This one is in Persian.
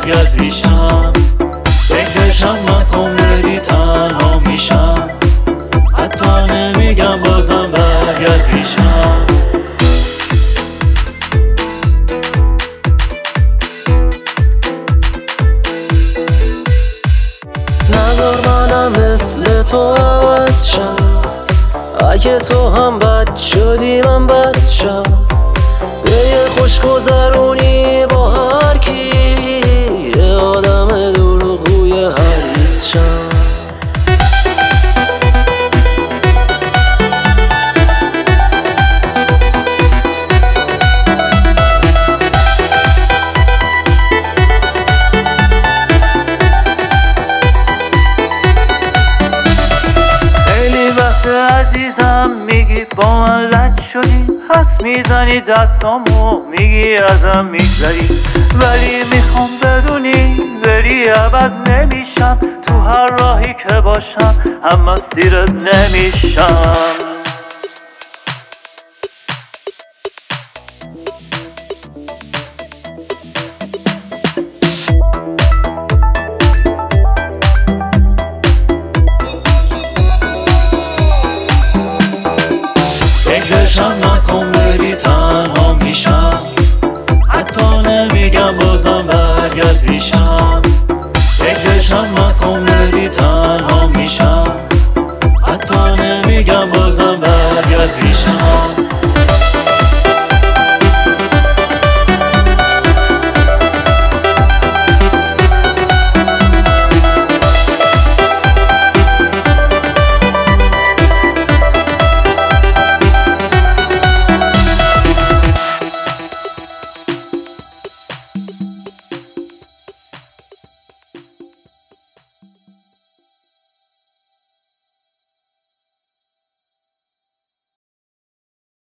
برگرد پیشم، فکرشم نکن بری تنها میشم، حتی نمیگم بازم برگرد پیشم. نذار منم مثل تو عوض شم، اگه تو هم بد شدی من بد شم، به یه خوش گذرونی با هر کی، یه آدم دروغگوی حریص شم. عزیزم میگی با من رد شدی، حس میزنی دستامو میگی ازم میگذری، ولی میخوام بدونی بری عوض نمیشم، تو هر راهی که باشم هم مسیرت نمیشم.